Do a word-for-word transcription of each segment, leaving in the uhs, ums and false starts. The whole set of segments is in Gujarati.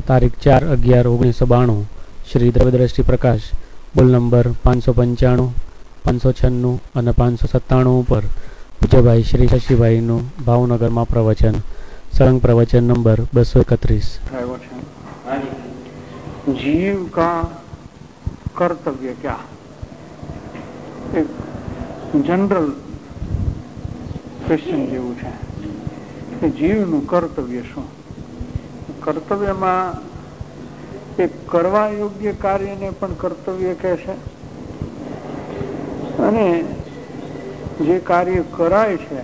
તારીખ ચાર અગિયાર ઓગણીસો બાણું શ્રી દ્રવ્યદ્રષ્ટિ પ્રકાશ બોલ નંબર પાંચસો પંચાણું પાંચસો છન્નું અને પાંચસો સત્તાણું ઉપર પૂજ્યભાઈ શ્રી શશીભાઈનું ભાવનગરમાં પ્રવચન સળંગ પ્રવચન નંબર બસો એકત્રીસ. जीव का कर्तव्य क्या, एक जनरल क्वेश्चन જેવું છે કે જીવનું કર્તવ્ય શું. કર્તવ્યમાં એક કરવા યોગ્ય કાર્યને પણ કર્તવ્ય કહે છે અને જે કાર્ય કરાય છે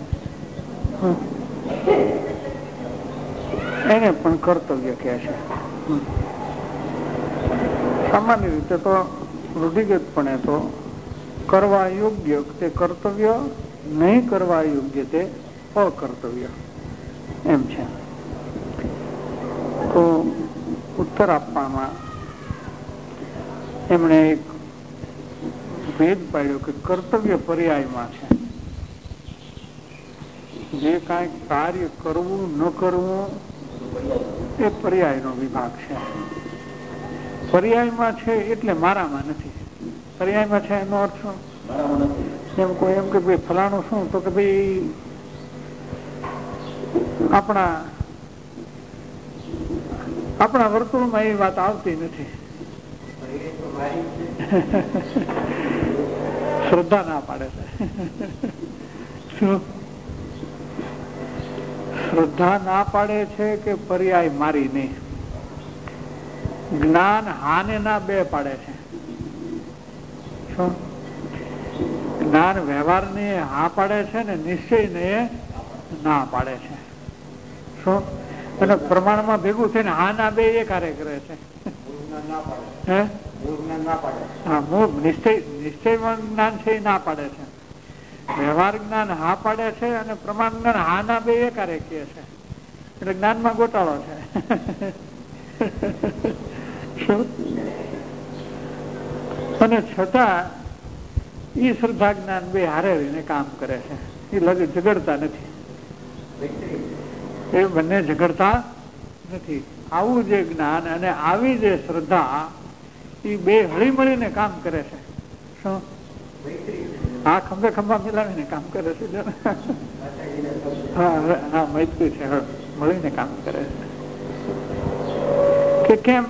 એને પણ કર્તવ્ય કહે છે. સામાન્ય રીતે તો રૂઢિગતપણે તો કરવા યોગ્ય તે કર્તવ્ય, નહીં કરવા યોગ્ય તે અકર્તવ્ય એમ છે. તો ઉત્તર આપવામાં એમણે એક ભેદ પાડ્યો કે કર્તવ્ય પર્યાયમાં છે. જે કાંઈક કાર્ય કરવું ન કરવું એ પર્યાયનો વિભાગ છે. પર્યાયમાં છે એટલે મારામાં નથી. પર્યાયમાં છે એનો અર્થ શું? એમ કોઈ એમ કે ભાઈ ફલાણું શું, તો કે ભાઈ આપણા આપણા વર્તુળમાં એ વાત આવતી નથી. શ્રદ્ધા ના પાડે છે. શું શ્રદ્ધા ના પાડે છે કે પર્યાય મારી નહીં? જ્ઞાન હાને ના બે પાડે છે. શું જ્ઞાન વ્યવહાર ને હા પાડે છે ને નિશ્ચય ને ના પાડે છે. શું અને પ્રમાણમાં ભેગું થઈને હા ના બે એ કાર્ય કરે છે. હા મૂળ નિશ્ચય નિશ્ચયમાં જ્ઞાન છે એ ના પાડે છે. વ્યવહાર જ્ઞાન હા પાડે છે અને પ્રમાણ જ્ઞાન હા ના બે એ કાર્ય કહે છે. એટલે જ્ઞાનમાં ગોટાળો છે. અને છતાં એ શ્રદ્ધા જ્ઞાન બે હારે રહીને કામ કરે છે. એ લગે ઝઘડતા નથી. એ બંને ઝઘડતા નથી. આવું જે જ્ઞાન અને આવી જે શ્રદ્ધા એ બે હળી મળીને કામ કરે છે. શું આ ખંભે ખંભા મિલાવીને કામ કરે છે. હા હા મૈત્રી છે, મળીને કામ કરે છે. કે કેમ?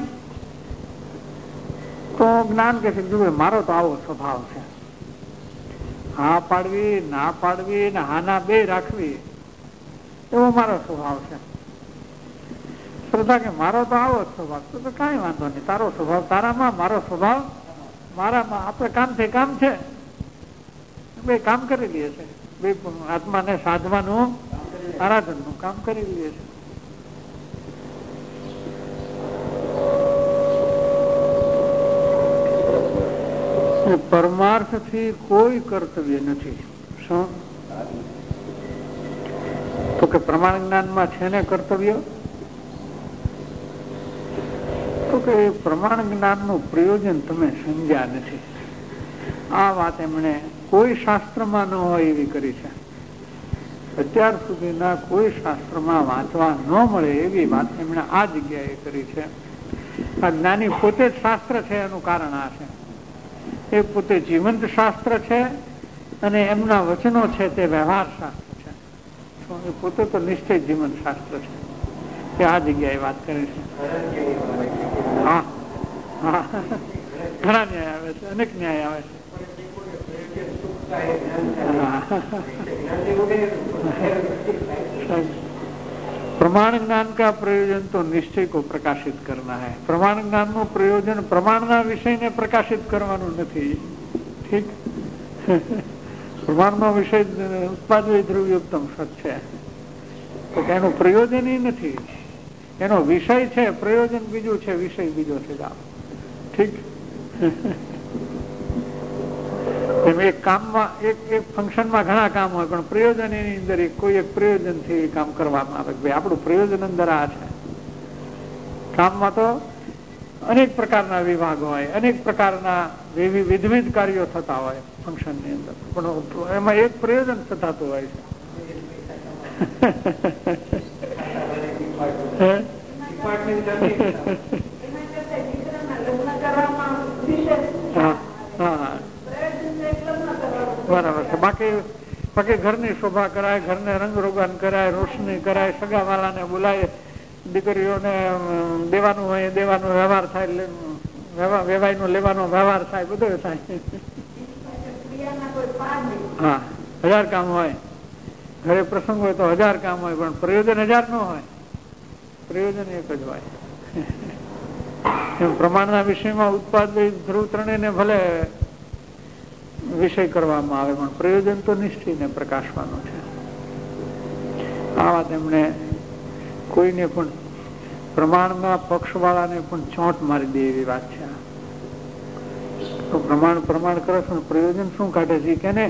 તો જ્ઞાન કે છે મારો તો આવો સ્વભાવ છે. હા પાડવી, ના પાડવી ને હા ના બે રાખવી એવો મારો સ્વભાવ છે. શ્રદ્ધા કે મારો તો આવો જ સ્વભાવ. તો કઈ વાંધો નહીં, તારો સ્વભાવ તારામાં, મારો સ્વભાવ મારામાં. આપણે કામ છે કામ છે બે કામ કરી લઈએ છે. બે આત્માને સાધવાનું આરાધનનું કામ કરી લઈએ છે. પરમાર્થ થી કોઈ કર્તવ્ય નથી. શું તો કે પ્રમાણ જ્ઞાનમાં છે ને કર્તવ્ય? તો કે પ્રમાણ જ્ઞાન નું પ્રયોજન તમે સમજ્યા નથી. આ વાત એમણે કોઈ શાસ્ત્રમાં ન હોય એવી કરી છે. અત્યાર સુધીના કોઈ શાસ્ત્રમાં વાંચવા ન મળે એવી વાત એમણે આ જગ્યાએ કરી છે. આ જ્ઞાની પોતે જ શાસ્ત્ર છે એનું કારણ આ છે. એ પોતે જીવંત શાસ્ત્ર છે અને એમના વચનો છે તે વ્યવહાર શાસ્ત્ર છે. એ પોતે તો નિશ્ચય જીવંત શાસ્ત્ર છે. એ આ જગ્યાએ વાત કરે છે. હા હા ઘણા ન્યાય આવે છે, અનેક ન્યાય આવે છે. प्रमाण ज्ञान का प्रयोजन तो निश्चय को प्रकाशित करना है. प्रमाण ज्ञान નું પ્રયોજન પ્રમાણના વિષયને પ્રકાશિત કરવાનું નથી. ઠીક? પ્રમાણનો વિષય ઉત્પાદય દ્રવ્યોત્તમ સત છે તો એનું પ્રયોજન એ નથી. એનો વિષય છે, પ્રયોજન બીજું છે, વિષય બીજો છે. ઠીક? એક કામમાં એક એક ફંક્શનમાં ઘણા કામ હોય પણ પ્રયોજન એની અંદર કોઈ એક પ્રયોજન થી કામ કરવામાં આવે. ભાઈ આપણું પ્રયોજન અંદર આ છે. કામમાં તો અનેક પ્રકારના વિભાગ હોય, અનેક પ્રકારના વિવિધ કાર્યો થતા હોય ફંક્શન ની અંદર, પણ એમાં એક પ્રયોજન થતું હોય છે. બરાબર છે. બાકી બાકી ઘરની શોભા કરાય, ઘરને રંગરોગાન કરાય, રોશની કરાય, સગાવાલાને બોલાય, દીકરીઓને દેવાનું હોય દેવાનો વ્યવહાર થાય, વેવાય નો લેવાનો વ્યવહાર થાય, બધું થાય. હા, હજાર કામ હોય, ઘરે પ્રસંગ હોય તો હજાર કામ હોય, પણ પ્રયોજન હજાર ન હોય, પ્રયોજન એક જ હોય. પ્રમાણના વિષયમાં ઉત્પાદ ધ્રુવ ત્રણેયને ભલે વિષય કરવામાં આવે, પણ પ્રયોજન તો નિશ્ચયને પ્રકાશવાનું છે. આ વાત એમણે કોઈને પણ પ્રમાણમાં પક્ષવાળાને પણ ચોંટ મારી દે એવી વાત છે. તો પ્રમાણ પ્રમાણ કરે છે, પ્રયોજન શું કાઢે છે કે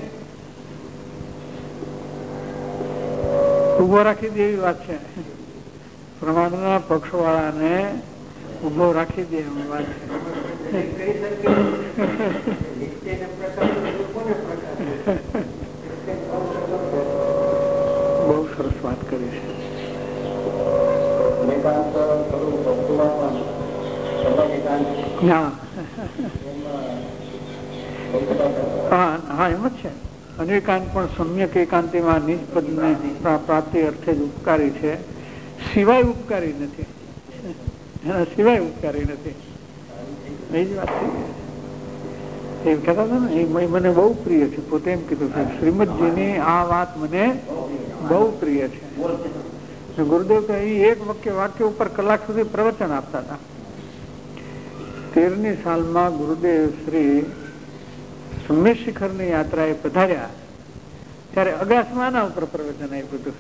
ઉભો રાખી દે એવી વાત છે. પ્રમાણના પક્ષવાળાને ઉભો રાખી દે એવી વાત છે. બહુ સરસ વાત કરી છે. હા હા એમ જ છે. અનેકાંત પણ સમ્યક એકાંતિમાં નિજ પદને પ્રાપ્તિ અર્થે જ ઉપકારી છે, સિવાય ઉપકારી નથી. એના સિવાય ઉપકારી નથી. એ જ વાત છે. એમ કહેતા હતા ને, એ મને બહુ પ્રિય છે. પોતે એમ કીધું છે, શ્રીમદજીની આ વાત મને બહુ પ્રિય છે. ગુરુદેવ તો અહીં એક વાક્ય વાક્ય ઉપર કલાક સુધી પ્રવચન આપતા હતા. તેરમી સાલમાં ગુરુદેવ શ્રી સમ્ય શિખરની યાત્રાએ પધાર્યા ત્યારે અગાસમાં આના ઉપર પ્રવચન આપ્યું હતું.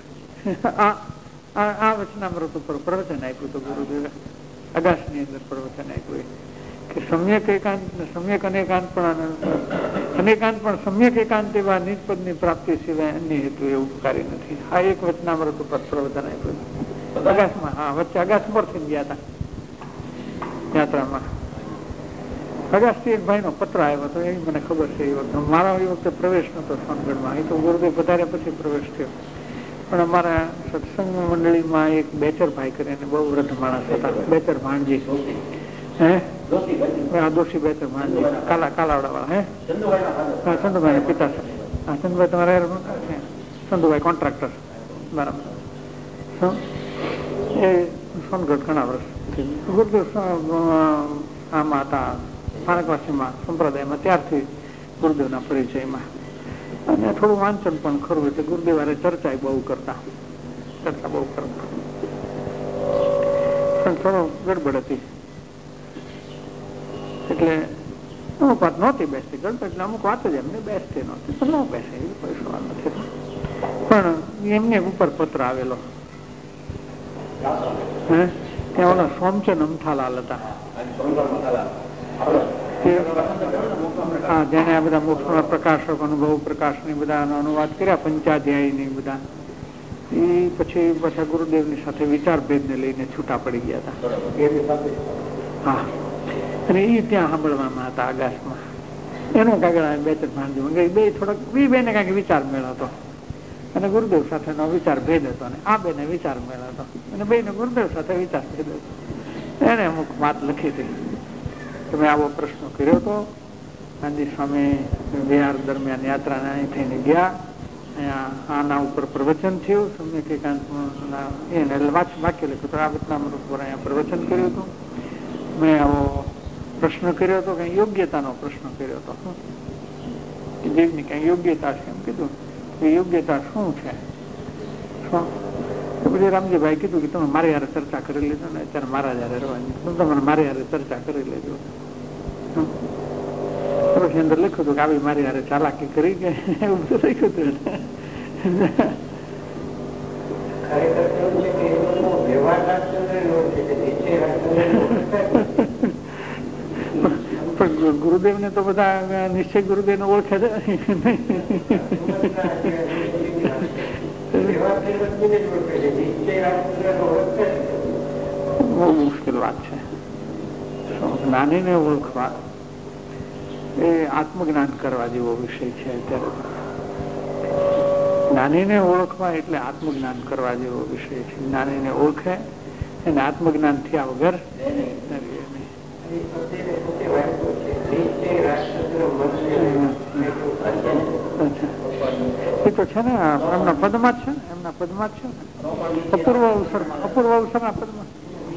આ વચનામૃત ઉપર પ્રવચન આપ્યું હતું ગુરુદેવે. અગાસની અંદર પ્રવચન આપ્યું કે સમ્યક એકાંત સમ્યક અનેકાંત પણ અનેકાંત પણ સમ્યક એકાંત એવા નિજ પદની પ્રાપ્તિ સિવાય અન્ય હેતુ એ ઉપકારી નથી. આ એક વચનામૃત ઉપર પ્રવચન આપ્યું હતું અગાસમાં. હા, વચ્ચે અગાસ પર થઈ ગયા હતા યાત્રામાં. અગાસથી એક ભાઈનો પત્ર આવ્યો હતો, એ મને ખબર છે. એ વખતે મારા એ વખતે પ્રવેશ નતો સોનગઢમાં. એ તો ગુરુદેવ પધાર્યા પછી પ્રવેશ થયો. પણ અમારા સત્સંગ મંડળીમાં એક બેચર ભાઈ કરીને બહુ વૃદ્ધ માણસ હતા, બેચર ભાણજી. હે દોશી બેચર ભાણજી, કાલા કાલાવડા વાળા. હે હા, ચંદુભાઈ પિતા. હા, ચંદુભાઈ તમારે ચંદુભાઈ કોન્ટ્રાક્ટર. બરાબર. એ સોનગઢ ઘણા વર્ષ ગુરુદેવ આમાં હતા, સ્થાનકવાસીમાં સંપ્રદાયમાં, ત્યારથી ગુરુદેવના પરિચયમાં. અને થોડું વાંચન પણ ખરું, એટલે ગુરુદેવ હારે ચર્ચા બહુ કરતા ચર્ચા બહુ કરતા પણ થોડો ગડબડ હતી, એટલે અમુક વાત નહોતી બેસતી. ગડબડ એટલે અમુક વાત જ એમને બેસતી નહોતી, તો ન બેસે એવી કોઈ સવાલ નથી. પણ એમને ઉપર પત્ર આવેલો. હે ત્યાં ઓલા સોમચંદ અમથાલાલ હતા, હા, જેને આ બધા મોક્ષના પ્રકાશક, અનુભવ પ્રકાશ ની બધા અનુવાદ કર્યા, પંચાધ્યાયી ની બધા. એ પછી પાછા ગુરુદેવની સાથે વિચાર ભેદ ને લઈને છૂટા પડી ગયા હતા. હા, અને એ ત્યાં સાંભળવામાં હતા આકાશમાં. એનો કાગળ બે ત્રણ ભાંજી બે થોડાક બી બે ને કાંઈક વિચાર મેળ હતો, અને ગુરુદેવ સાથેનો વિચાર ભેદ હતો, અને આ બે ને વિચાર મેળ હતો, અને બે ને ગુરુદેવ સાથે વિચાર ભેદ હતો. એને અમુક વાત લખી હતી. તમે આવો પ્રશ્ન કર્યો હતો, ગાંધી સ્વામી વિહાર દરમિયાન યાત્રાને અહીં થઈને ગયા, અહીંયા આના ઉપર પ્રવચન થયું, સમ્યક એકાંત એને વાક્ય લખ્યું હતું, આ વચનામૃત ઉપર અહીંયા પ્રવચન કર્યું હતું. મેં આવો પ્રશ્ન કર્યો હતો, કઈ યોગ્યતાનો પ્રશ્ન કર્યો હતો, જીવની કઈ યોગ્યતા છે એમ કીધું. એ યોગ્યતા શું છે? પછી રામજીભાઈ કીધું કે તમે મારી હારે ચર્ચા કરી લીધો ને, અત્યારે મારા જયારે રહેવાની, તમે મારી હારે ચર્ચા કરી લેજો. પછી અંદર લખ્યું હતું કે આવી મારી હારે ચાલાકી કરી કે એવું બધું લખ્યું હતું. પણ ગુરુદેવ ને તો બધા નિશ્ચય ગુરુદેવ ને ઓળખે છે. બહુ મુશ્કેલ વાત છે. જ્ઞાની ને ઓળખવા એ આત્મજ્ઞાન કરવા જેવો વિષય છે. અત્યારે જ્ઞાનીને ઓળખવા એટલે આત્મજ્ઞાન કરવા જેવો વિષય છે. જ્ઞાનીને ઓળખે એને આત્મજ્ઞાન થયા વગર એ તો છે ને એમના પદમાં જ છે ને એમના પદમાં જ છે ને અપૂર્વ અવસરમાં અપૂર્વ અવસરના પદમાં.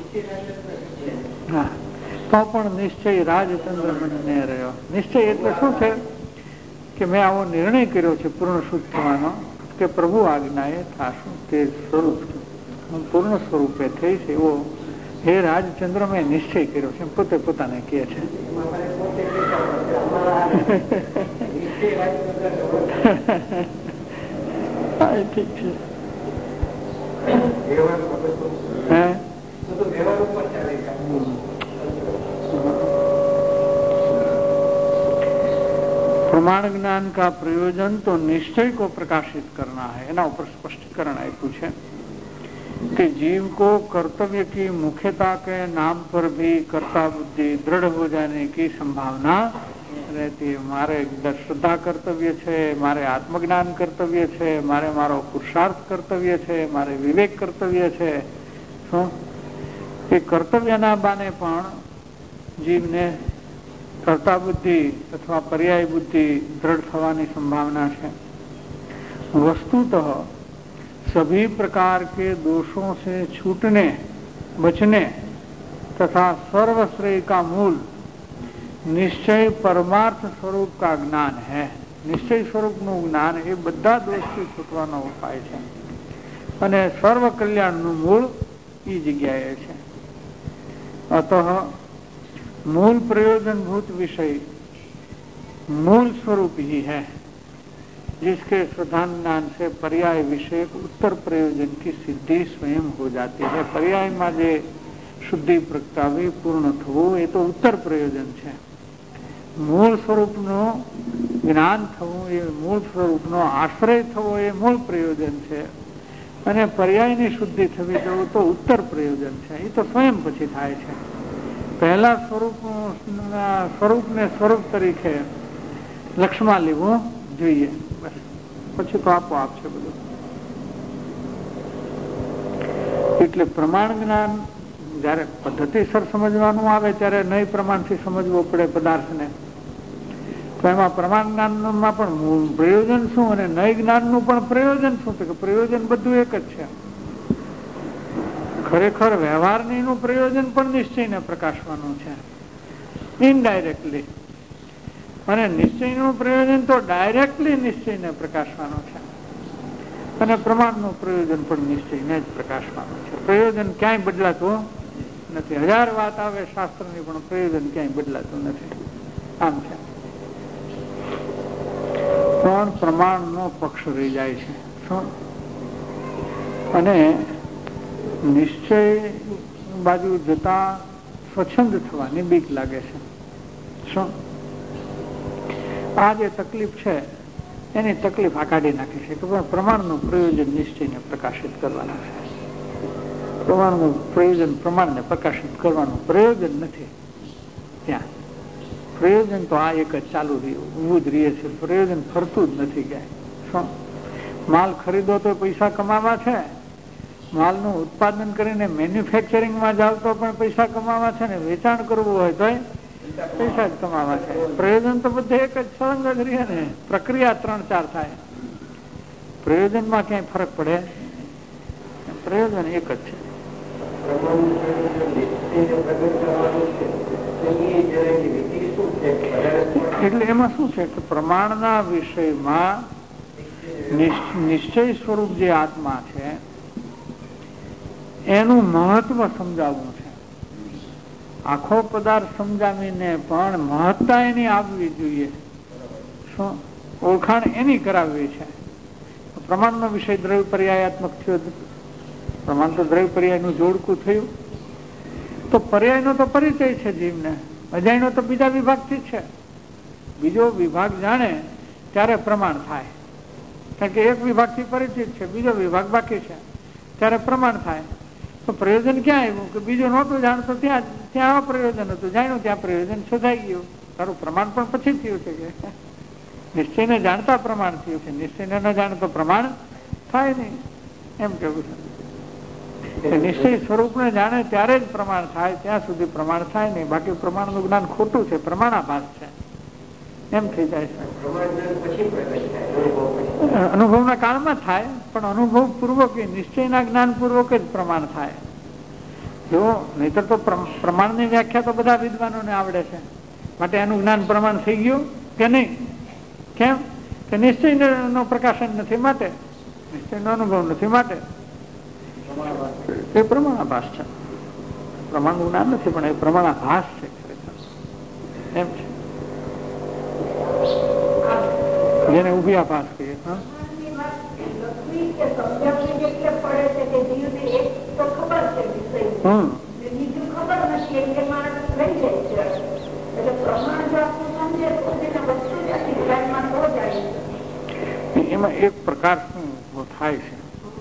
હા, તો પણ નિશ્ચય રાજચંદ્ર મને રહ્યો. નિશ્ચય એટલે શું છે કે મેં આવો નિર્ણય કર્યો છે પૂર્ણ શુદ્ધ થવાનો કે પ્રભુ આજ્ઞાએ થાશું તે સ્વરૂપ હું પૂર્ણ સ્વરૂપે થઈશ એવો હે રાજચંદ્ર મેં નિશ્ચય કર્યો છે પોતે પોતાને કહે છે. ઠીક છે. प्रमाण ज्ञान का प्रयोजन तो निश्चय को प्रकाशित करना है. एना ऊपर स्पष्टीकरण आप्યું છે कि जीव को कर्तव्य की मुख्यता के नाम पर भी कर्ता बुद्धि दृढ़ हो जाने की संभावना रहती है. मारे श्रद्धा कर्तव्य છે, મારે આત્મજ્ઞાન કર્તવ્ય છે, મારે મારો પુરુષાર્થ કર્તવ્ય છે, મારે વિવેક કર્તવ્ય છે. શું એ કર્તવ્યના બાને પણ જીવને कर्ता बुद्धि अथवा पर्याय बुद्धि दृढ़ थवानी संभावना है. वस्तुतः सभी प्रकार के दोषों से छूटने बचने तथा सर्वश्रेय का मूल निश्चय परमार्थ स्वरूप का ज्ञान है. निश्चय स्वरूप નું જ્ઞાન એ બધા દોષથી છૂટવાનો ઉપાય છે અને સર્વ કલ્યાણનું મૂળ એ જગ્યાએ છે. અતઃ मूल प्रयोजनभूत विषय मूल स्वरूप ही है जिसके श्रद्धान ज्ञान से पर्याय विषय उत्तर प्रयोजन की सिद्धि स्वयं हो जाती है. पर्याय में जे शुद्धि प्रगटावी पूर्ण थवुं ए तो उत्तर प्रयोजन है. मूल स्वरूप नो ज्ञान थवुं ए मूल स्वरूप नो आश्रय थवो ए मूल प्रयोजन है અને પર્યાયની શુદ્ધિ થવી જવું તો ઉત્તર પ્રયોજન છે. એ તો સ્વયં પછી થાય છે. પહેલા સ્વરૂપ સ્વરૂપને સ્વરૂપ તરીકે લક્ષમાં લેવું જોઈએ, બસ પછી તો આપોઆપ છે બધું. એટલે પ્રમાણ જ્ઞાન જયારે પદ્ધતિસર સમજવાનું આવે ત્યારે નય પ્રમાણથી સમજવો પડે પદાર્થને. તો એમાં પ્રમાણ જ્ઞાનમાં પણ પ્રયોજન શું અને નય જ્ઞાનનું પણ પ્રયોજન શું છે કે પ્રયોજન બધું એક જ છે. ખરેખર વ્યવહારનું પ્રયોજન પણ નિશ્ચયને પ્રકાશવાનું છે ઇનડાયરેક્ટલી, અને નિશ્ચયનું પ્રયોજન તો ડાયરેક્ટલી નિશ્ચયને પ્રકાશવાનું છે અને પ્રમાણનું પ્રયોજન પણ નિશ્ચયને જ પ્રકાશવાનું છે. પ્રયોજન ક્યાંય બદલાતું નથી. હજાર વાત આવે શાસ્ત્રની પણ પ્રયોજન ક્યાંય બદલાતું નથી. આમ છે પણ પ્રમાણનો પક્ષ રહી જાય છે. શું અને નિશ્ચય બાજુ જતા સ્વચ્છંદ થવાની બીક લાગે છે. શું આ જે તકલીફ છે એની તકલીફ આ કાઢી નાખી છે કે પ્રમાણનું પ્રયોજન નિશ્ચયને પ્રકાશિત કરવાનું છે. પ્રમાણનું પ્રયોજન પ્રમાણને પ્રકાશિત કરવાનું પ્રયોજન નથી. ત્યાં પ્રયોજન તો આ એક જ ચાલુ રહ્યું ઉભું જ રહે છે. પ્રયોજન ફરતું જ નથી ક્યાંય. શું માલ ખરીદો તો પૈસા કમાવા છે, માલનું ઉત્પાદન કરીને મેન્યુફેક્ચરિંગમાં જાવ તો પણ પૈસા કમાવા છે ને વેચાણ કરવું હોય તો પૈસા જ કમાવા છે. પ્રયોજન તો બધે એક જ સળંગ જ રહે ને. પ્રક્રિયા ત્રણ ચાર થાય, પ્રયોજનમાં ક્યાંય ફરક પડે? પ્રયોજન એક જ છે. એટલે એમાં શું છે કે પ્રમાણના વિષયમાં નિશ્ચય સ્વરૂપ જે આત્મા છે એનું મહત્વ સમજાવવું છે. આખો પદાર્થ સમજાવીને પણ મહત્તા એની આવવી જોઈએ. શું ઓળખાણ એની કરાવવી છે. પ્રમાણનો વિષય દ્રવ્ય પર્યાયાત્મક થયો. પ્રમાણ તો દ્રવ્ય પર્યાયનું જોડકું થયું. તો પર્યાયનો તો પરિચય છે જીવને, અજાણ્યો તો બીજા વિભાગથી જ છે. બીજો વિભાગ જાણે ત્યારે પ્રમાણ થાય, કારણ કે એક વિભાગથી પરિચિત છે, બીજો વિભાગ બાકી છે, ત્યારે પ્રમાણ થાય. તો પ્રયોજન ક્યાં આવ્યું કે બીજું નહોતું જાણતો ત્યાં ત્યાં પ્રયોજન હતું, જાણ્યું ત્યાં પ્રયોજન શોધાઈ ગયું. તારું પ્રમાણ પણ પછી થયું છે કે નિશ્ચયને જાણતા પ્રમાણ થયું છે, નિશ્ચયને ન જાણતો પ્રમાણ થાય નહીં એમ કેવું છે. નિશ્ચય સ્વરૂપને જાણે ત્યારે જ પ્રમાણ થાય, ત્યાં સુધી પ્રમાણ થાય નહીં. બાકી પ્રમાણનું જ્ઞાન ખોટું છે, પ્રમાણાભાસ છે એમ થઈ જાય છે. અનુભવના કાળમાં થાય, પણ અનુભવ પૂર્વક નિશ્ચયના જ્ઞાન પૂર્વક જ પ્રમાણ થાય. જો નહીતર તો પ્રમાણની વ્યાખ્યા તો બધા વિદ્વાનોને આવડે છે, માટે એનું જ્ઞાન પ્રમાણ થઈ ગયું કે નહીં? કેમ કે નિશ્ચય નો પ્રકાશન નથી, માટે નિશ્ચય નો અનુભવ નથી, માટે એ પ્રમાણાભાસ છે. પ્રમાણનું જ્ઞાન નથી, પણ એ પ્રમાણાભાસ છે એમ છે, જેને ઉભયાભાસ કહીએ. એમાં એક પ્રકાર શું થાય છે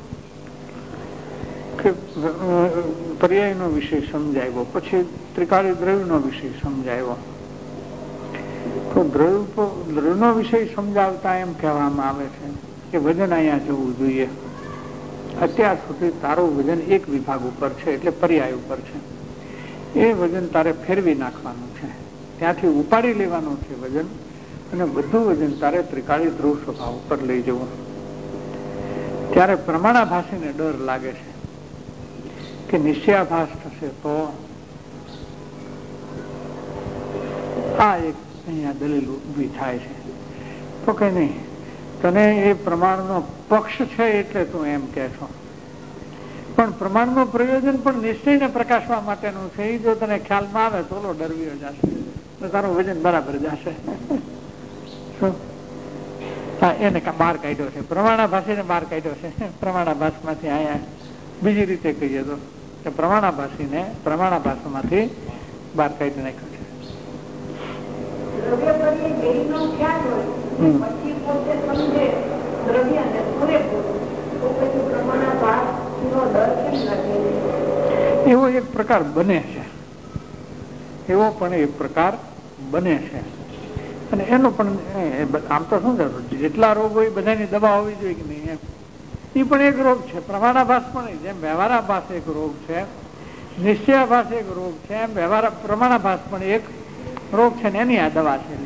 કે પર્યાયનો વિષય સમજાયો, પછી ત્રિકાળી દ્રવ્યનો વિષય સમજાયો. તો દ્રવ્ય દ્રવ્યનો વિષય સમજાવતા એમ કહેવામાં આવે છે કે વજન અહીંયા જવું જોઈએ. અત્યાર સુધી તારું વજન એક વિભાગ ઉપર છે, એટલે પર્યાય ઉપર છે. એ વજન તારે ફેરવી નાખવાનું છે, ત્યાંથી ઉપાડી લેવાનું છે વજન, અને બધું વજન તારે ત્રિકાળી ધ્રુવ સ્વભાવ ઉપર લઈ જવું. ત્યારે પ્રમાણાભાસીને ડર લાગે છે કે નિશ્ચયાભાસ થશે તો. આ એક અહીંયા દલીલ ઉભી થાય છે. તો કઈ નહીં, તને એ પ્રમાણનો પક્ષ છે એટલે તું એમ કે છો, પણ પ્રમાણનું પ્રયોજન પણ નિશ્ચયને પ્રકાશવા માટેનું છે. એ જો તને ખ્યાલમાં આવે તો ઓલો ડરવીઓ જશે, તો તારું વજન બરાબર જશે. હા, એને બહાર કાઢ્યો છે, પ્રમાણાભાસીને બહાર કાઢ્યો છે. પ્રમાણાભાસ માંથી અહીંયા બીજી રીતે કહીએ તો કે પ્રમાણાભાસીને પ્રમાણાભાસમાંથી બહાર કાઢી નાખ્યો છે. એવો એક પ્રકાર બને છે, એવો પણ એક પ્રકાર બને છે. અને એનો પણ આમ તો શું છે, જેટલા રોગ હોય બધાની દવા હોવી જોઈએ કે નહીં, એમ એ પણ એક રોગ છે. પ્રમાણાભાસ પણ જેમ વ્યવહારાભાસ એક રોગ છે, નિશ્ચયાભાસ એક રોગ છે, એમ વ્યવહાર પ્રમાણાભાસ પણ એક રોગ છે ને એની આ દવા છે.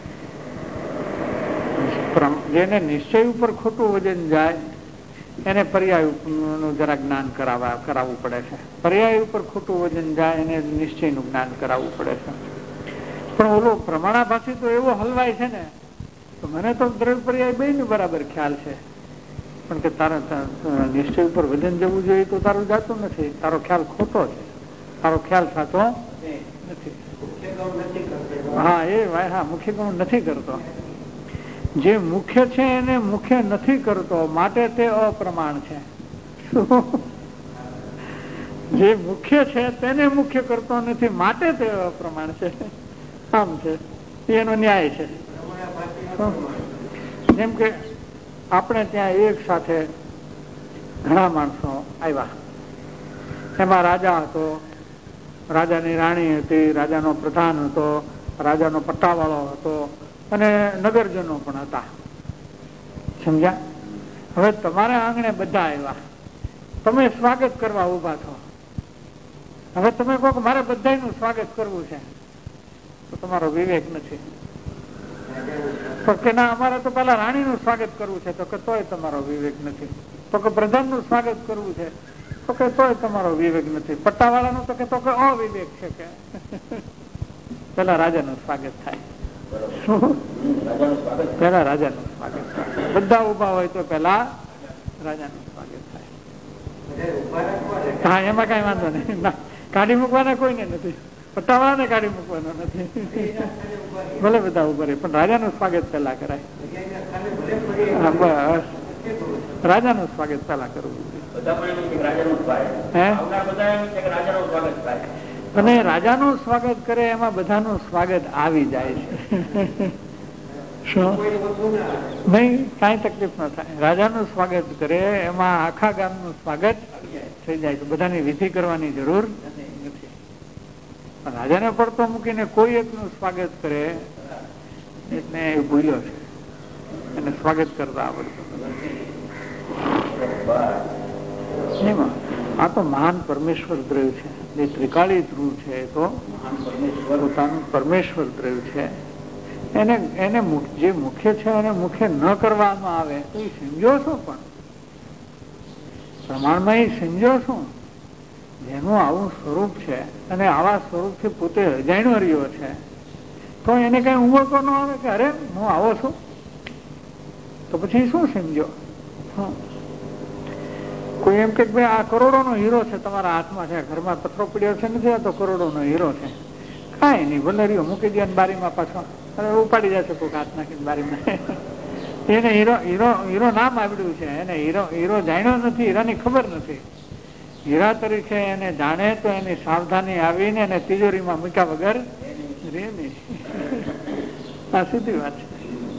જેને નિશ્ચય ઉપર ખોટું વજન જાય એને પર્યાય નું જરા જ્ઞાન કરાવવા કરાવવું પડે છે. પર્યાય ઉપર ખોટું વજન જાય એને નિશ્ચયનું જ્ઞાન કરાવવું પડે છે. પણ ઓલો પ્રમાણાભાસી તો એવો હલવાય છે ને, તો મને તો દ્રવ્ય પર્યાય બે નું બરાબર ખ્યાલ છે, પણ કે તારા નિશ્ચય ઉપર વજન જવું જોઈએ તો તારું જાતું નથી, તારો ખ્યાલ ખોટો છે, તારો ખ્યાલ સાચો નથી. હા એ હા મુખ્ય ગૌણ નથી કરતો. જે મુખ્ય છે એને મુખ્ય નથી કરતો, માટે તે અપ્રમાણ છે. જે મુખ્ય છે તેને મુખ્ય કરતો નથી, માટે તે અપ્રમાણ છે. આમ છે, એનો ન્યાય છે. જેમ કે આપણે ત્યાં એક સાથે ઘણા માણસો આવ્યા, એમાં રાજા હતો, રાજાની રાણી હતી, રાજાનો પ્રધાન હતો, રાજાનો પટ્ટાવાળો હતો, અને નગરજનો પણ હતા. સમજ્યા? હવે તમારા આંગણે બધા આવ્યા, તમે સ્વાગત કરવા ઉભા છો. હવે તમે કહો કે મારે બધાનું સ્વાગત કરવું છે, તો તમારો વિવેક નથી. તો કે ના અમારે તો પેલા રાણીનું સ્વાગત કરવું છે, તો કે તોય તમારો વિવેક નથી. તો કે પ્રધાનનું સ્વાગત કરવું છે, તો કે તોય તમારો વિવેક નથી. પટ્ટાવાળાનું તો કે તો કે અવિવેક છે. કે પેલા રાજાનું સ્વાગત થાય. પેલા રાજાનું સ્વાગત થાય. બધા ઉભા હોય તો પેલા રાજાનું સ્વાગત થાય. હા, એમાં કઈ વાંધો નહીં. કાઢી મૂકવાના કોઈને નથી, પટ્ટાવાળાને કાઢી મૂકવાનો નથી. ભલે બધા ઉભા રહે, પણ રાજાનું સ્વાગત પેલા કરાય. બસ રાજાનું સ્વાગત પેલા કરવું. અને રાજાનું સ્વાગત કરે એમાં બધાનું સ્વાગત આવી જાય છે. શું નહીં, કઈ તકલીફ ન થાય. રાજાનું સ્વાગત કરે એમાં આખા ગામનું સ્વાગત થઈ જાય છે, બધાની વિધિ કરવાની જરૂર નથી. રાજાને પડતો મૂકીને કોઈ એકનું સ્વાગત કરે એટલે એ ભૂલ્યો છે, એને સ્વાગત કરતા આવડતું. આ તો મહાન પરમેશ્વર દ્રવ્ય છે. જે ત્રિકાળી ધ્રુવ છે એ તો પોતાનું પરમેશ્વર દ્રવ્ય છે. એને એને જે મુખ્ય છે એને મુખ્ય ન કરવામાં આવે તો એ સમજો છો, પણ પ્રમાણમાં એ સમજો છો જેનું આવું સ્વરૂપ છે અને આવા સ્વરૂપથી પોતે અજાણ્યો રહ્યો છે, તો એને કઈ ઉમળતો ન આવે કે અરે હું આવો છું, તો પછી શું સમજો? કોઈ એમ કે ભાઈ આ કરોડો નો હીરો છે તમારા હાથમાં છે, ઘરમાં પથરો પડ્યો છે નથી, આ તો કરોડો નો હીરો છે. કાંઈ નહીં, ભલે રહ્યો મૂકી દે બારીમાં, પાછો ઉપાડી જશે કોઈક હાથ નાખીને બારીમાં. એને હીરો હીરો હીરો નામ આવડ્યું છે, એને હીરો હીરો જાણ્યો નથી, હીરાની ખબર નથી. હીરા તરીકે એને જાણે તો એની સાવધાની આવીને એને તિજોરીમાં મૂક્યા વગર રે નહીં. આ સીધી વાત છે.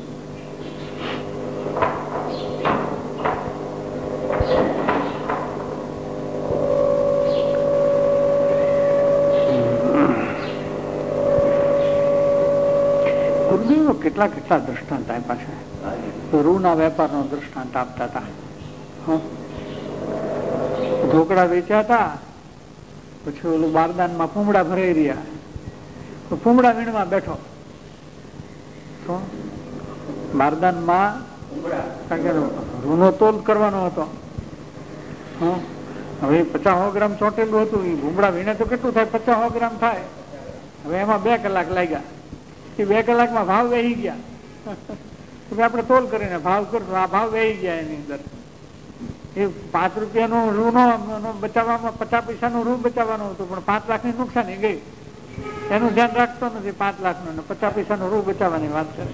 ગુરુદેવો કેટલા કેટલા દ્રષ્ટાંત આપ્યા છે. રૂના વેપારનો દ્રષ્ટાંત આપતા હતા. ઢોકળા વેચ્યા હતા, પછી ઓલું બારદાનમાં પૂમડા ભરાઈ રહ્યા, તો પૂમડા વીણવા બેઠો. તો બારદાનમાં રૂનો તોલ કરવાનો હતો. હવે પચાસ ગ્રામ ચોટેલું હતું, એ ભૂમડા વીણે તો કેટલું થાય? પચાસ ગ્રામ થાય. હવે એમાં બે કલાક લાગ્યા. એ બે કલાકમાં ભાવ વહી ગયા. આપણે તોલ કરીને ભાવ કરતો, આ ભાવ વહી ગયા એની અંદર. એ પાંચ રૂપિયાનો રૂ નો બચાવવામાં પચાસ પૈસાનું રૂ બચાવવાનું હતું, પણ પાંચ લાખ ની નુકસાની ગઈ. એનું ધ્યાન રાખતો નથી. પાંચ લાખ નું પચાસ પૈસાનું રૂ બચાવવાની વાત કરે.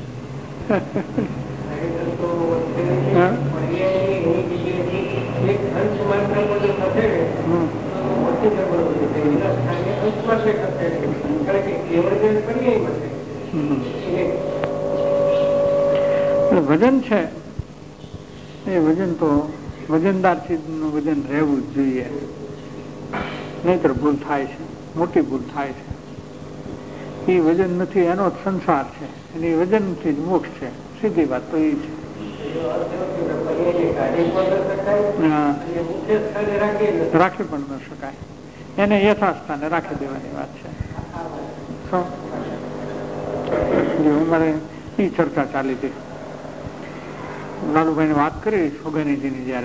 વજન છે એ વજન તો વજનદાર ચીજનું વજન રહેવું જ જોઈએ, નહીતર ભૂલ થાય છે, મોટી ભૂલ થાય છે. એ વજન નથી એનો જ સંસાર છે, એની વજનથી જ મોક્ષ છે. સીધી વાત તો એ છે. રાખી પણ ન શકાય, એને યથાસ્થાને રાખી દેવાની વાત છે. અમારે એ ચર્ચા ચાલી હતી. લાલુભાઈ ની વાત કરી સોગનીજીની, જયારે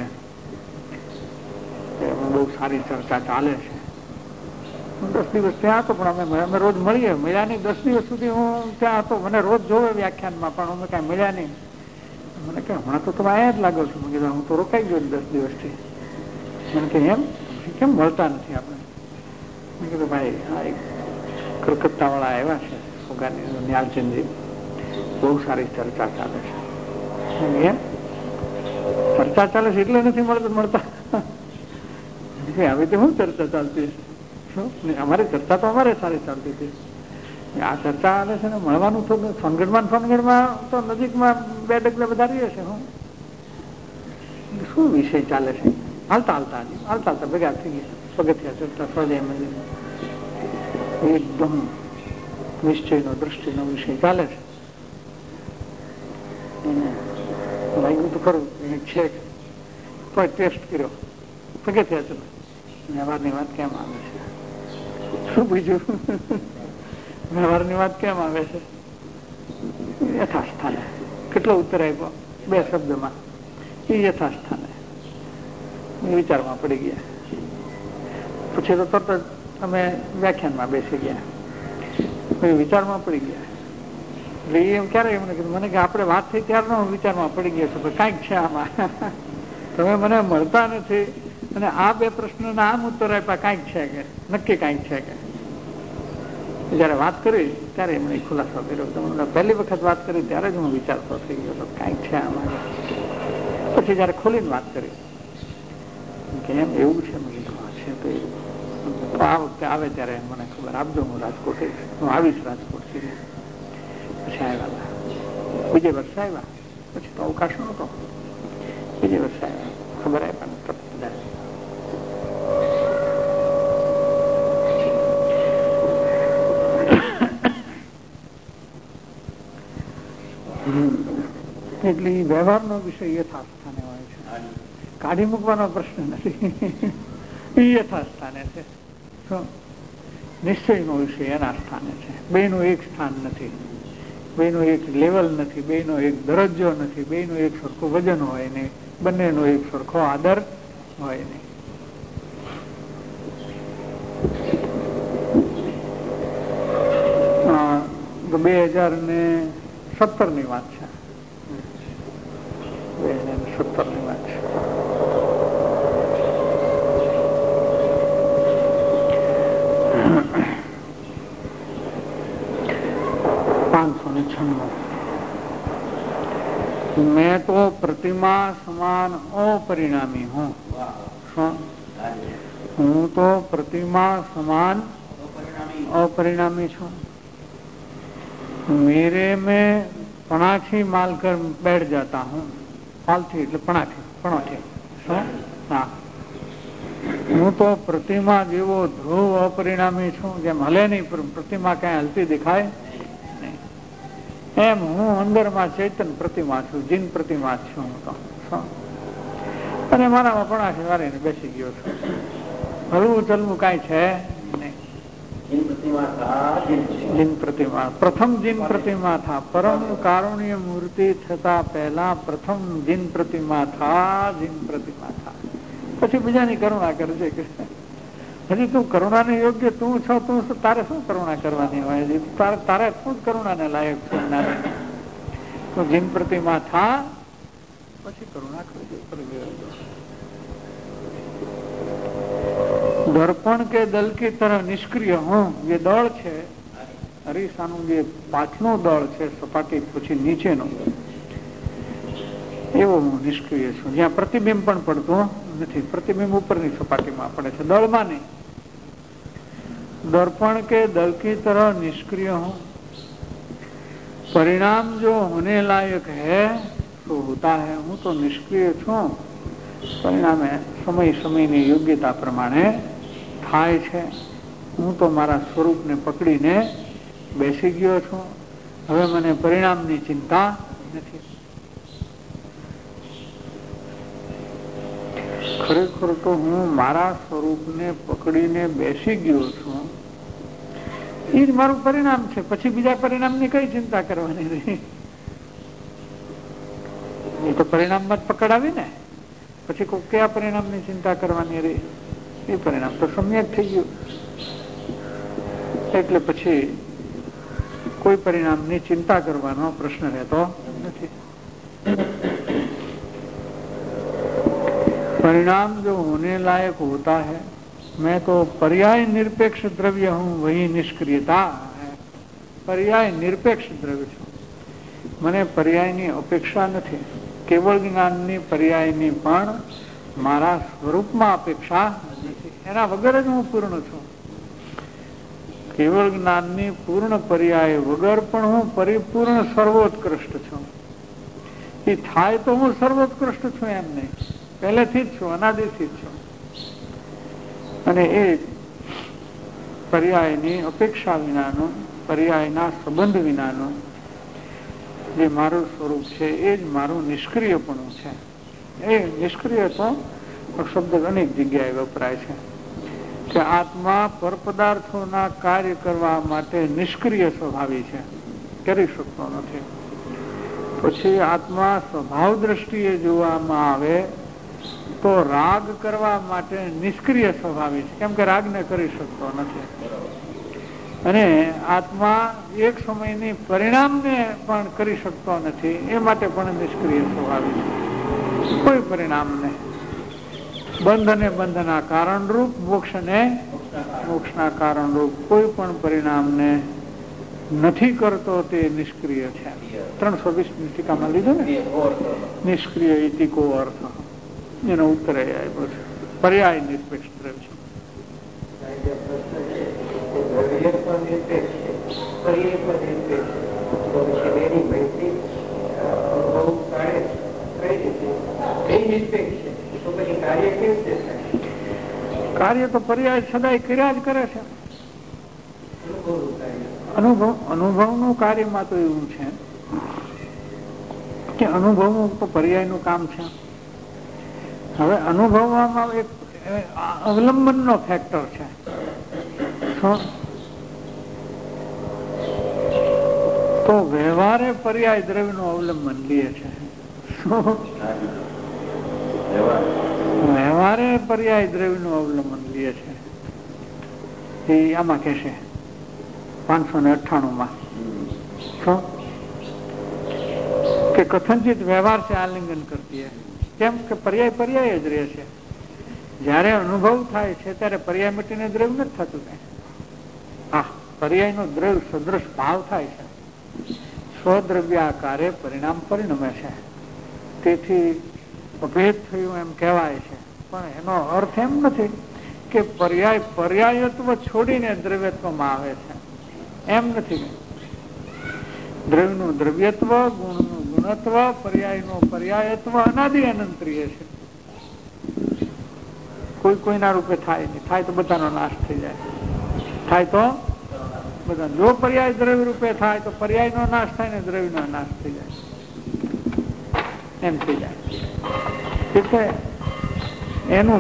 બહુ સારી ચર્ચા ચાલે છે. દસ દિવસ ત્યાં હતો, પણ અમે અમે રોજ મળીએ. મળ્યા નહીં દસ દિવસ સુધી હું ત્યાં હતો. મને રોજ જોવે વ્યાખ્યાનમાં, પણ અમે કઈ મળ્યા નહીં. મને કે હમણાં તો તમે અહીંયા જ લાગો છો. મેં કીધું હું તો રોકાઈ ગયો દસ દિવસથી. મને કે એમ કેમ મળતા નથી આપણે? મેં કીધું ભાઈ આ એક કલકત્તા વાળા આવ્યા છે સોગાની ન્યાલચંદજી, બહુ સારી ચર્ચા ચાલે છે. એમ ચર્ચા ચાલે છે એટલે નથી મળતા મળતા હવે તો શું ચર્ચા ચાલતી છે? અમારી ચર્ચા તો અમારે સારી ચાલતી હતી. આ ચર્ચા ચાલે છે ને મળવાનું તો સોનગઢમાં સોનગઢમાં તો નજીકમાં બે ડગલે બધા રહીએ છે. હું શું વિષય ચાલે છે? હાલતા હાલતા હાલતા હાલતા ભેગા થઈ ગયા. પગથિયા ચર્ચા સ્વાધ્યાય મંદિર એકદમ નિશ્ચયનો દ્રષ્ટિનો વિષય ચાલે છે. લાગ્યું તો ખરું છે, કોઈ ટેસ્ટ કર્યો. પગથિયા ચલો વ્યવહારની વાત કેમ આવે છે? શું બીજું વ્યવહારની વાત કેમ આવે છે? યથાસ્થાને કેટલો ઉત્તર આપ્યો બે શબ્દમાં. એ યથાસ્થાને વિચારમાં પડી ગયા. પછી તો તરત જ અમે વ્યાખ્યાનમાં બેસી ગયા, વિચારમાં પડી ગયા. એટલે એમ ક્યારે એમને કીધું મને કે આપણે વાત થઈ ત્યારનો વિચારમાં પડી ગયા છે, કાંઈક છે આમાં. તમે મને મળતા નથી અને આ બે પ્રશ્નોના આમ ઉત્તર આપ્યા, કાંઈક છે કે નક્કી કાંઈક છે કે. જયારે વાત કરી ત્યારે એમણે ખુલાસો કર્યો. પહેલી વખત વાત કરી ત્યારે જ હું વિચારતો થઈ ગયો હતો કાંઈક છે આમાં. પછી જયારે ખોલીને વાત કરી કે એમ એવું છે, મેં કીધું છે તો એવું. આ વખતે આવે ત્યારે મને ખબર આપજો, હું રાજકોટ હું આવીશ રાજકોટ થી. પછી આવ્યા, બીજે વર્ષે આવ્યા. પછી તો અવકાશ નહોતો. બીજે વર્ષે આવ્યા, ખબર આપ્યા બધા. એટલે વ્યવહારનો વિષય યથાસ્થાને હોય છે, કાઢી મૂકવાનો પ્રશ્ન નથી. એ યથાસ્થાને છે. નિશ્ચયનો વિષય એના સ્થાને છે. બેનું એક સ્થાન નથી, બેનું એક લેવલ નથી, બેનો એક દરજ્જો નથી, બેનું એક સરખું વજન હોય નહીં, બંનેનો એક સરખો આદર હોય નહીં. બે હજાર ને સત્તર ની વાત છે. બે હજાર સત્તર ની વાત છે. પાંચસો ને છન્નું. मैं तो प्रतिमा समान अपरिणामी हूँ. હું તો प्रतिमा समान अपरिणामी છું. मेरे में पणाठी मालकर बैठ जाता हूँ. पालथी એટલે પણાઠી, પણોઠી. હા, હું તો પ્રતિમા જેવો ધ્રુવ અપરિણામી છું. જેમ હલે નહીં, પ્રતિમા કઈ હલતી દેખાય નહીં, એમ હું અંદરમાં ચૈતન પ્રતિમા છું, જીન પ્રતિમા છું હું તો. અને મારામાં પણાઠી વાળીને બેસી ગયો છું. હલવું ચલવું કઈ છે નહીં. જીન પ્રતિમા પ્રથમ જીન પ્રતિમા થા. પરમ કારુણ્ય મૂર્તિ થતા પહેલા પ્રથમ જીન પ્રતિમા થા. જીન પ્રતિમા થા. પછી બીજાની કરુણા કરજે કે હજી તું કરુણાને યોગ્ય તું છો, તું તારે શું કરુણા કરવાની હોય? તારે તારે શું કરુણાને લાયક છે? તો જીન પ્રતિમા થા, પછી કરુણા કરજે. દર્પણ કે દલ की तरह નિષ્ક્રિય હું. જે દળ છે અરીસાનું, જે પાછનું દળ છે સપાટી પછી નીચેનું, એવો હું નિષ્ક્રિય છું. જ્યાં પ્રતિબિંબ પણ પડતું નથી. પ્રતિબિંબ ઉપરની સપાટીમાં પડે છે, દળમાં નહીં. दर्पण के दल की तरह निष्क्रिय हूं. परिणाम जो होने लायक है तो होता है. હું તો નિષ્ક્રિય છું, પરિણામે સમય સમયની યોગ્યતા પ્રમાણે થાય છે. હું તો મારા સ્વરૂપને પકડીને બેસી ગયો છું. હવે મને પરિણામની ચિંતા નથી. ખરેખર તો હું મારા સ્વરૂપને પકડીને બેસી ગયો છું, એ જ મારું પરિણામ છે. પછી બીજા પરિણામની કઈ ચિંતા કરવાની રહી? એ તો પરિણામમાં જ પકડાવી ને. પછી કોઈ કયા પરિણામની ચિંતા કરવાની રહી? એ પરિણામ તો સમ્યક થઈ ગયું. એટલે પછી કોઈ પરિણામની ચિંતા કરવાનો પ્રશ્ન રહેતો નથી. परिणाम जो होने लायक होता है, मैं तो पर्याय निरपेक्ष द्रव्य हूँ, वही निष्क्रियता है. पर्याय निरपेक्ष द्रव्य છું. મને પર્યાયની અપેક્ષા નથી. કેવળ જ્ઞાનની પર્યાયની પણ મારા સ્વરૂપમાં અપેક્ષા નથી. એના વગર જ હું પૂર્ણ છું. કેવળ જ્ઞાનની પૂર્ણ પર્યાય વગર પણ હું પરિપૂર્ણ સર્વોત્કૃષ્ટ છું. એ થાય તો હું સર્વોત્કૃષ્ટ છું એમ નહીં, પહેલેથી જ છું, અનાદિથી જ છું. અને એ પર્યાયની અપેક્ષા વિનાનું, પર્યાયના સંબંધ વિનાનું જે મારું સ્વરૂપ છે એ જ મારું નિષ્ક્રિયપણું છે. એ નિષ્ક્રિય તો શબ્દ અનેક જગ્યાએ વપરાય છે કે આત્મા પરપદાર્થોના કાર્ય કરવા માટે નિષ્ક્રિય સ્વભાવી છે, કરી શકતો નથી. પછી આત્મા સ્વભાવ દ્રષ્ટિએ જોવામાં આવે તો રાગ કરવા માટે નિષ્ક્રિય સ્વભાવી છે, કેમ કે રાગને કરી શકતો નથી. અને આત્મા એક સમયની પરિણામને પણ કરી શકતો નથી, એ માટે પણ નિષ્ક્રિય સ્વભાવી છે. કોઈ પરિણામને, બંધ અને બંધના કારણરૂપ, મોક્ષ અને મોક્ષના કારણરૂપ કોઈ પણ પરિણામને નથી કરતો, તે નિષ્ક્રિય છે. ત્રણસો વીસ ની ટીકામાં લીધું ને, નિષ્ક્રિય ઇતિકો અર્થ, એનો ઉત્તર આવ્યો છે. પર્યાય નિરપેક્ષ દ્રવ્ય છે. કાર્ય તો પર્યાય સદાય કર્યા જ કરે છે. અનુભવ અનુભવનું કાર્યમાં તો એવું છે કે અનુભવનું તો પર્યાયનું કામ છે. હવે અનુભવવામાં એક અવલંબન નો ફેક્ટર છે. તો વ્યવહારે પર્યાય દ્રવ્ય નું અવલંબન લે છે. વ્યવહારે પર્યાય દ્રવ્ય નું અવલંબન લે છે. એ આમાં કહેશે પાંચસો ને અઠ્ઠાણું માં કે કથનચિત વ્યવહાર છે આલિંગન કરતી હે. કેમ કે પર્યાય પર્યાય જ રહે છે. જયારે અનુભવ થાય છે ત્યારે પર્યાય મટીને દ્રવ્ય નથી થતું કઈ. હા, પર્યાય નો દ્રવ્ય સદૃશ ભાવ થાય છે. સ્વદ્રવ્યાકારે પરિણામ પરિણમે છે. તેથી અભેદ થયું એમ કહેવાય છે. પણ એનો અર્થ એમ નથી કે પર્યાય પર્યાયત્વ છોડીને દ્રવ્યત્વમાં આવે છે, એમ નથી. દ્રવ્યનું દ્રવ્યત્વ, ગુણનું ગુણત્વ, પર્યાયનું પર્યાયત્વ અનાદિ અનંતરીય છે. કોઈ કોઈના રૂપે થાય નહીં. થાય તો બધાનો નાશ થઈ જાય. થાય તો બધા. જો પર્યાય દ્રવ્ય રૂપે થાય તો પર્યાય નો નાશ થાય ને દ્રવ્ય નો નાશ થઈ જાય, એમ થઈ જાય. એટલે એનું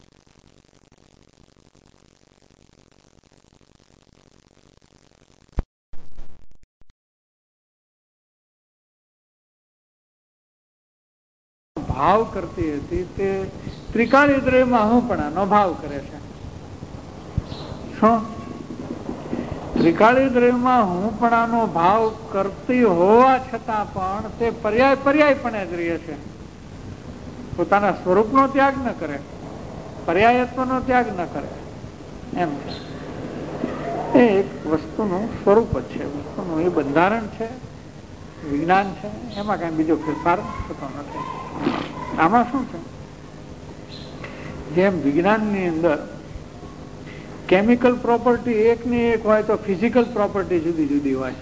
ભાવ કરતી હતી તે ત્રિકાળી દ્રવ્યમાં હું પણ આનો ભાવ કરે છે. શું ત્રિકાળી દ્રવ્યમાં હું પણ આનો ભાવ કરતી હોવા છતાં પણ તે પર્યાય પર્યાય પણ જ રહે છે. પોતાના સ્વરૂપનો ત્યાગ ન કરે, પર્યાયત્વનો ત્યાગ ન કરે. એમ એ એક વસ્તુનું સ્વરૂપ જ છે, વસ્તુનું એ બંધારણ છે, વિજ્ઞાન છે. એમાં કઈ બીજો ફેરફાર થતો નથી. આમાં શું છે, જેમ વિજ્ઞાનની અંદર કેમિકલ પ્રોપર્ટી એક ની એક હોય તો ફિઝિકલ પ્રોપર્ટી જુદી જુદી હોય.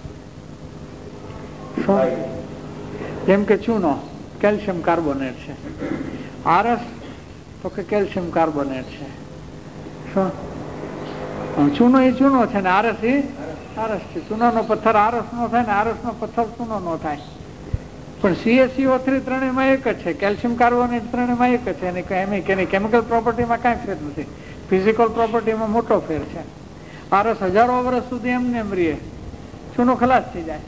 શું? જેમ કે ચૂનો કેલ્શિયમ કાર્બોનેટ છે, આરસ તો કે કેલ્શિયમ કાર્બોનેટ છે. શું? ચૂનો એ ચૂનો છે ને આરસ એ આરસ છે. ચૂનાનો પથ્થર આરસ નો થાય ને આરસ નો પથ્થર ચૂનો નો થાય. પણ સીએસસીઓ થ્રી ત્રણેયમાં એક જ છે, કેલ્શિયમ કાર્બોનેટ ત્રણેયમાં એક જ છે. એની કેમિકલ પ્રોપર્ટીમાં કાંઈ ફેર નથી, ફિઝિકલ પ્રોપર્ટીમાં મોટો ફેર છે. આરસ હજારો વર્ષ સુધી એમને એમ રહીએ, ચૂનો ખલાસ થઈ જાય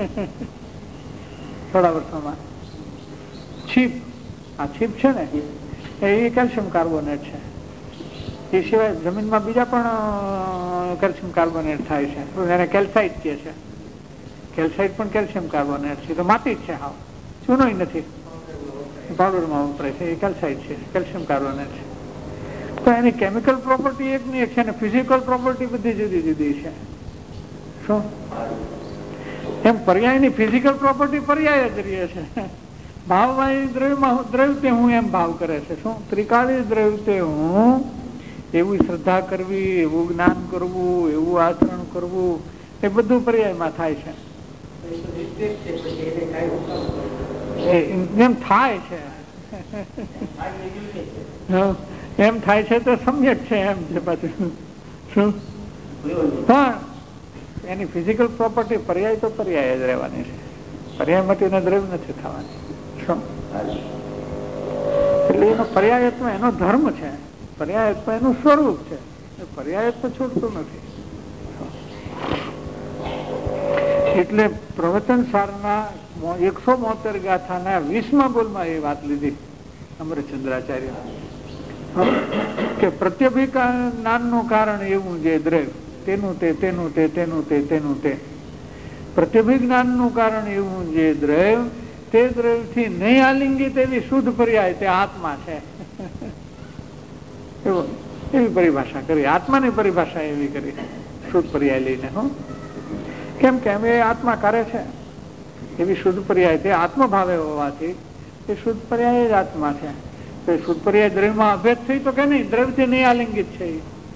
થોડા વર્ષોમાં. છીપ, આ છીપ છે ને એ કેલ્શિયમ કાર્બોનેટ છે. એ સિવાય જમીનમાં બીજા પણ કેલ્શિયમ કાર્બોનેટ થાય છે, એને કેલ્સાઇટ કહે છે. કેલ્સાઇટ પણ કેલ્શિયમ કાર્બોનેટ છે. તો માટી જ છે, હાવ ચૂનો નથી, પાવડરમાં વપરાય છે. એ કેલ્સાઇટ છે, કેલ્શિયમ કાર્બોનેટ છે. તો એની કેમિકલ પ્રોપર્ટી એક ની એક છે ને ફિઝિકલ પ્રોપર્ટી બધી જુદી જુદી છે. શું? એમ પર્યાયની ફિઝિકલ પ્રોપર્ટી પર્યાય જ રહે છે. ભાવવાળી દ્રવ્યમાં દ્રવ્ય હું એમ ભાવ કરે છે. શું? ત્રિકાળી દ્રવ્ય હું એવી શ્રદ્ધા કરવી, એવું જ્ઞાન કરવું, એવું આચરણ કરવું, એ બધું પર્યાયમાં થાય છે. એમ થાય છે એમ થાય છે તો સમ્યક છે એમ છે પાછું. શું? પણ એની ફિઝિકલ પ્રોપર્ટી પર્યાય તો પર્યાય જ રહેવાની છે. પર્યાય મટીને દ્રવ્ય નથી થવાની. શું? એટલે એનો પર્યાયત્વ એનો ધર્મ છે, પર્યાયત્વ એનું સ્વરૂપ છે. પર્યાયત્વ છૂટતું નથી. એટલે પ્રવચન સારના એકસો બોતેર ગાથાના વીસમા બોલમાં એ વાત લીધી અમરચંદ્રાચાર્ય કે પ્રત્યભિજ્ઞાનનું કારણ એવું જે દ્રવ્ય તેનું તે તેનું તે તેનું તે તેનું તે પ્રત્યભિજ્ઞાનનું કારણ એવું જે દ્રવ્ય તે દ્રવ્યથી નહીં આલિંગિત એવી શુદ્ધ પર્યાય તે આત્મા છે. એવી પરિભાષા કરી, આત્માની પરિભાષા એવી કરી શુદ્ધ પર્યાય લઈને. હું કેમ કે અમે આત્મા કરે છે એવી શુદ્ધ પર્યાય તે આત્મભાવે હોવાથી એ શુદ્ધ પર્યાય જ આત્મા છે. તો શુદ્ધ પર્યાય દ્રવ્યમાં અભેદ થઈ તો કે નહીં, દ્રવ્યથી નહીં આલિંગિત છે.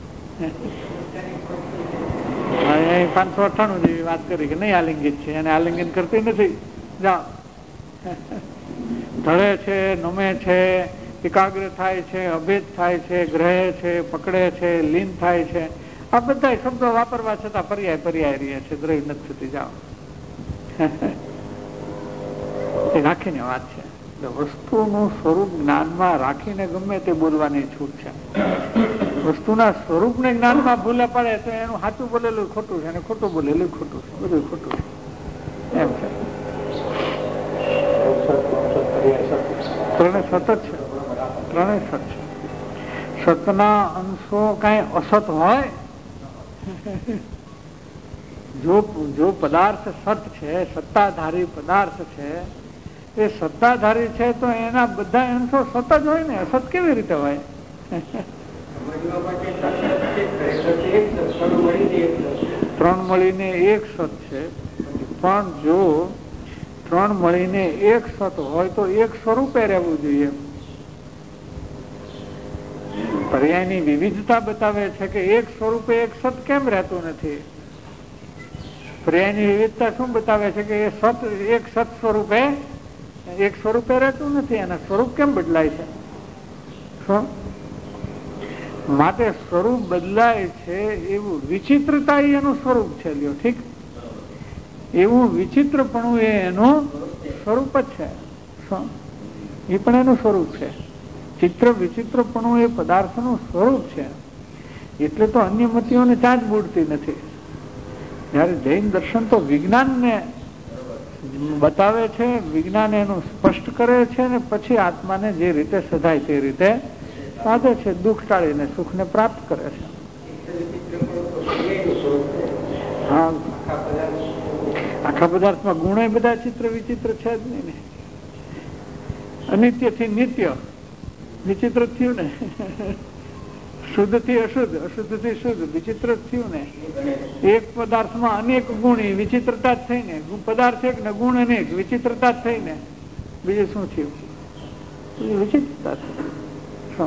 પાંચસો અઠ્ઠાણું જેવી વાત કરી કે નહીં આલિંગિત છે, એને આલિંગન કરતી નથી. જાઓ, ઢળે છે, નમે છે, એકાગ્ર થાય છે, અભેદ થાય છે, ગ્રહે છે, પકડે છે, લીન થાય છે. આ બધા શબ્દો વાપરવા છતાં પર્યાય પર્યાય રહે છે, દ્રવ્ય નથી થતી. જાઓ, એ રાખીને વાત છે. વસ્તુનું સ્વરૂપ જ્ઞાનમાં રાખીને ગમે તે બોલવાની છૂટ છે. વસ્તુના સ્વરૂપને જ્ઞાનમાં ભૂલે પડે તો એનું સાચું બોલેલું ખોટું છે અને ખોટું બોલેલું ખોટું છે, બધું ખોટું છે એમ છે. ત્રણે સતત છે, ત્રણે સત છે. સતના અંશો કઈ અસત હોય? જો જો પદાર્થ સત છે, સત્તાધારી પદાર્થ છે, એ સત્તાધારી છે તો એના બધા અંશો સત જ હોય ને, અસત કેવી રીતે હોય? ત્રણ મળીને એક સત છે, પણ જો ત્રણ મળીને એક સત હોય તો એક સ્વરૂપે રહેવું જોઈએ. પર્યાયની વિવિધતા બતાવે છે કે એક સ્વરૂપે એક સત કેમ રહેતું નથી. પર્યાયની વિવિધતા શું બતાવે છે કે એ સત એક સત સ્વરૂપે એક સ્વરૂપે રહેતું નથી, એના સ્વરૂપ કેમ બદલાય છે? શું માટે સ્વરૂપ બદલાય છે એવું વિચિત્રતા એનું સ્વરૂપ છે. લ્યો ઠીક, એવું વિચિત્રપણું એ એનું સ્વરૂપ જ છે. શું એ પણ એનું સ્વરૂપ છે. ચિત્ર વિચિત્રપણું એ પદાર્થનું સ્વરૂપ છે. એટલે તો અન્ય મતીઓને ચાંચ બુડતી નથી. જયારે જૈન દર્શન તો વિજ્ઞાનને બતાવે છે, વિજ્ઞાન એનું સ્પષ્ટ કરે છે ને પછી આત્માને જે રીતે સધાય તે રીતે સાધે છે, દુઃખ ટાળીને સુખને પ્રાપ્ત કરે છે. હા, આખા પદાર્થમાં ગુણો બધા ચિત્ર વિચિત્ર છે જ નહીં ને. અનિત્ય થી નિત્ય વિચિત્ર થયું ને, શુદ્ધ થી અશુદ્ધ, અશુદ્ધ થી શુદ્ધ વિચિત્ર થયું ને. એક પદાર્થમાં અનેક ગુણ વિચિત્રતા જ થઈ ને, પદાર્થ એક ને ગુણ અનેક વિચિત્રતા જ થઈ ને. બીજું શું થયું? વિચિત્રતા શું?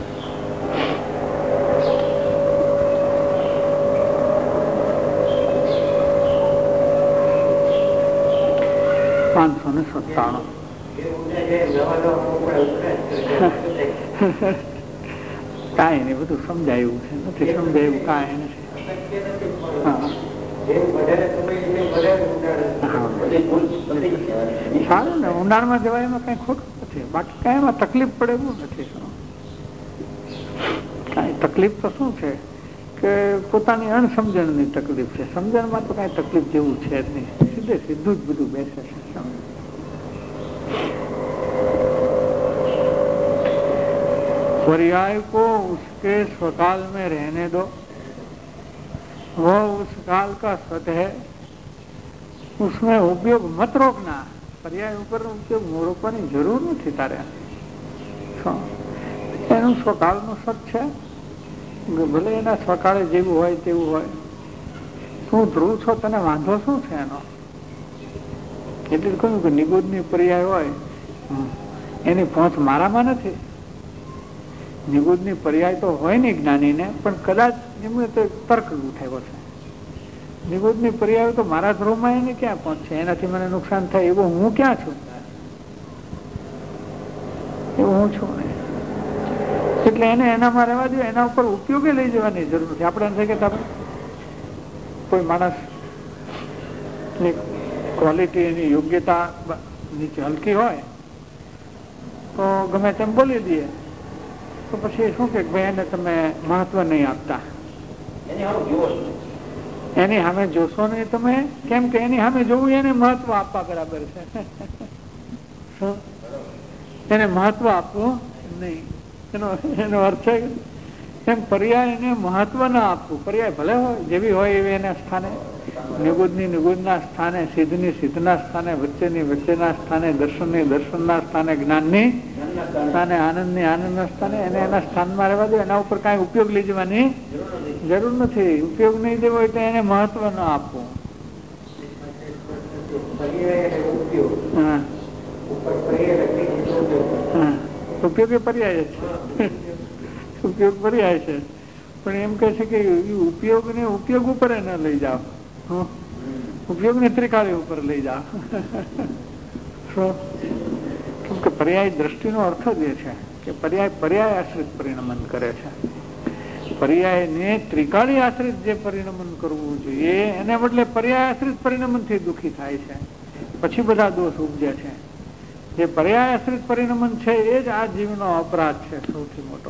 પાંચસો ને સત્તાણું કાંઈ નહીં, બધું સમજાયું છે, નથી સમજાયું કાંઈ નથી. સારું ને, ઊંડાણમાં જવાય એમાં કઈ ખોટું નથી, બાકી કઈ એમાં તકલીફ પડે એવું નથી. કઈ તકલીફ તો શું છે કે પોતાની અણસમજણની તકલીફ છે. સમજણમાં તો કઈ તકલીફ જેવું છે જ નહીં, સીધે સીધું જ બધું બેસે છે. पर्याय को उसके स्वकाल में रहने दो, वह उस काल का सत है, उसमें उपयोग मत रोकना. पर्याय ઉપર ઉપયોગ રોકવાની જરૂર નથી તારે. એનું સ્વકાળનું સત છે, ભલે એના સ્વકાળે જેવું હોય તેવું હોય. તું ધ્રુવ છો, તને વાંધો શું છે એનો? એટલે કહ્યું કે નિગુદની પર્યાય હોય એની પહોંચ મારામાં નથી. નિગુદની પર્યાય તો હોય ને જ્ઞાનીને, પણ કદાચ એમને તો તર્ક ઉઠાવ્યો છે. નિગુદની પર્યાય તો મારા ધ્રુવમાં એને ક્યાં પહોંચશે, એનાથી મને નુકસાન થાય એવું હું ક્યાં છું? એવું હું છું ને. એટલે એને એનામાં રહેવા દો, એના ઉપર ઉપયોગે લઈ જવાની જરૂર નથી. આપણે એમ થાય કે કોઈ માણસ ક્વોલિટી એની યોગ્યતા નીચે હલકી હોય તો ગમે તેમ બોલી દઈએ, તો પછી શું કે ભાઈ એને તમે મહત્વ નહીં આપતા, એની સામે જોશો નહીં તમે. કેમ કે એની સામે જોવું એને મહત્વ આપવા બરાબર છે. એને મહત્વ આપવું નહીં, એનો એનો અર્થ છે એમ પર્યાય એને મહત્વ ના આપવું. પર્યાય ભલે હોય જેવી હોય એવી એના સ્થાને, નિગુદની નિગુદના સ્થાને, સિદ્ધની સિદ્ધના સ્થાને, વચ્ચેની વચ્ચેના સ્થાને, દર્શનની દર્શનના સ્થાને, જ્ઞાનની સ્થાને, આનંદની આનંદના સ્થાને, એને એના સ્થાનમાં રહેવા દો. એના ઉપર કાંઈ ઉપયોગ લઈ જવાની જરૂર નથી. ઉપયોગ નહીં દેવો હોય તો એને મહત્વ ન આપવું. હા, ઉપયોગ એ પર્યાય છે, ઉપયોગ પર્યાય છે. પણ એમ કહે છે કે ઉપયોગ ને ઉપયોગ ઉપર ન લઈ જાઓ, ઉપયોગ ને ત્રિકાળી ઉપર લઈ જાઓ. કેમ કે પર્યાય દ્રષ્ટિનો અર્થ જ એ છે કે પર્યાય પર્યાય આશ્રિત પરિણમન કરે છે. પર્યાય ને ત્રિકાળી આશ્રિત જે પરિણમન કરવું જોઈએ એને બદલે પર્યાય આશ્રિત પરિણમન થી દુઃખી થાય છે, પછી બધા દોષ ઉપજે છે. જે પર્યાયાશ્રિત પરિણમન છે એ જ આ જીવનો અપરાધ છે સૌથી મોટો,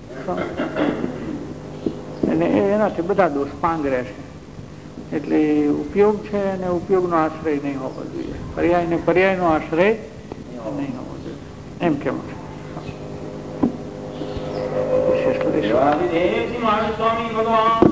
અને એનાથી બધા દોષ પાંગરે છે. એટલે ઉપયોગ છે અને ઉપયોગનો આશ્રય નહીં હોવો જોઈએ, પર્યાય ને પર્યાયનો આશ્રય નહીં હોવો જોઈએ, એમ કેવું છે. વિશેષ સ્વામી ભગવાન